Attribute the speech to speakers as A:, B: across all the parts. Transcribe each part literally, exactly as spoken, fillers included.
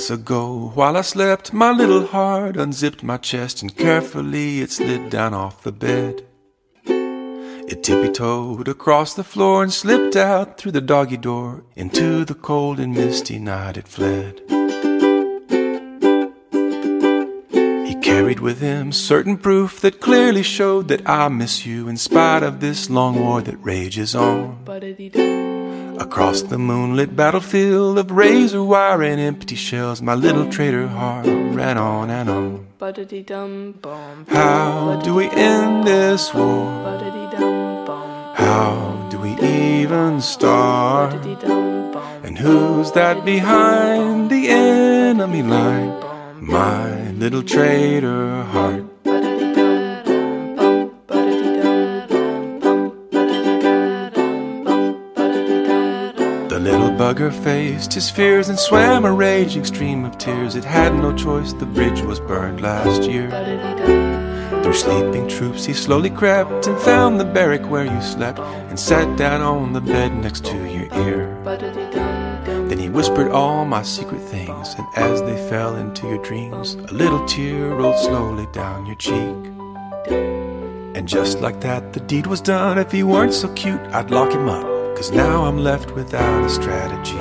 A: Months ago, while I slept, my little heart unzipped my chest and carefully it slid down off the bed. It tippy-toed across the floor and slipped out through the doggy door. Into the cold and misty night it fled. He carried with him certain proof that clearly showed that I miss you in spite of this long war that rages on. Across the moonlit battlefield of razor wire and empty shells, my little traitor heart ran on and on. How do we end this war? How do we even start? And who's that behind the enemy line? My little traitor heart. The little bugger faced his fears and swam a raging stream of tears. It had no choice, the bridge was burned last year. Through sleeping troops he slowly crept and found the barrack where you slept, and sat down on the bed next to your ear. Then he whispered all my secret things, and as they fell into your dreams, a little tear rolled slowly down your cheek. And just like that the deed was done. If he weren't so cute I'd lock him up, 'cause now I'm left without a strategy.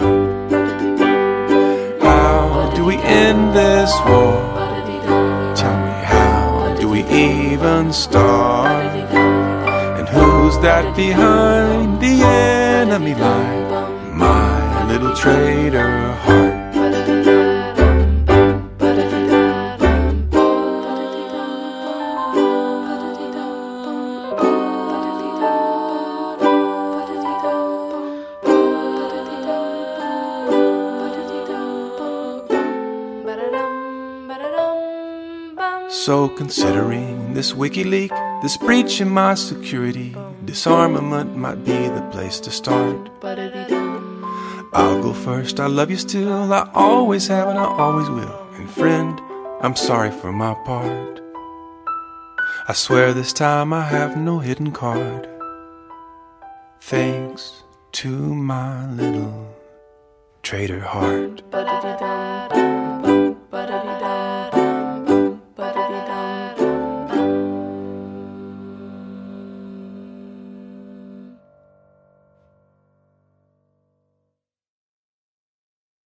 A: How do we end this war? Tell me, how do we even start? And who's that behind the enemy line? My little traitor heart. So considering this WikiLeaks, this breach in my security, disarmament might be the place to start. I'll go first, I love you still, I always have and I always will. And friend, I'm sorry for my part. I swear this time I have no hidden card. Thanks to my little traitor heart.